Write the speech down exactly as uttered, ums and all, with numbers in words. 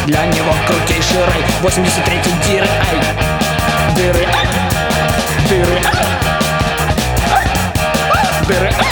Для него крутейший рай. восемьдесят третий диры, ай. Дыры, ай. Дыры, ай. Дыры, ай.